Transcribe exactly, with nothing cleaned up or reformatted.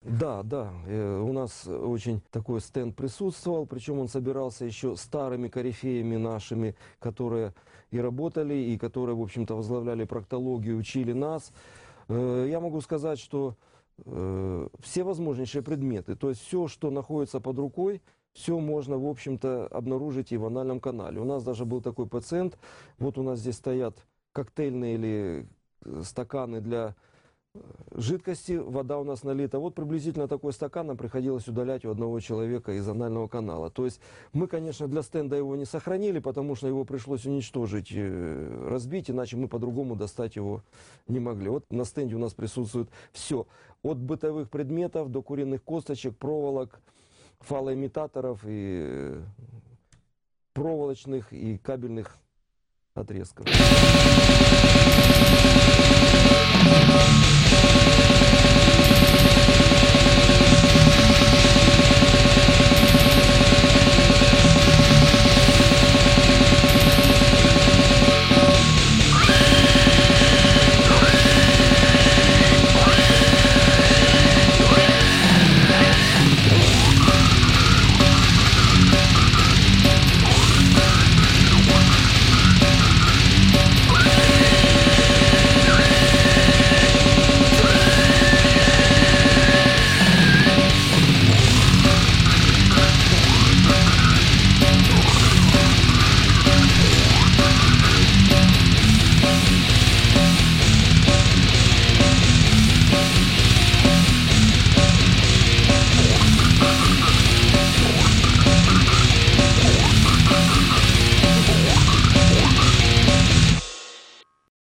Да, да, э, у нас очень такой стенд присутствовал, причем он собирался еще старыми корифеями нашими, которые и работали, и которые, в общем-то, возглавляли проктологию, учили нас. Э, Я могу сказать, что э, все возможнейшие предметы, то есть все, что находится под рукой, все можно, в общем-то, обнаружить и в анальном канале. У нас даже был такой пациент, вот у нас здесь стоят коктейльные или э, стаканы для жидкости, вода у нас налита. Вот приблизительно такой стакан нам приходилось удалять у одного человека из анального канала. То есть мы, конечно, для стенда его не сохранили, потому что его пришлось уничтожить, э, разбить, иначе мы по-другому достать его не могли. Вот на стенде у нас присутствует все. От бытовых предметов до куриных косточек, проволок, фалоимитаторов и э, проволочных и кабельных отрезков.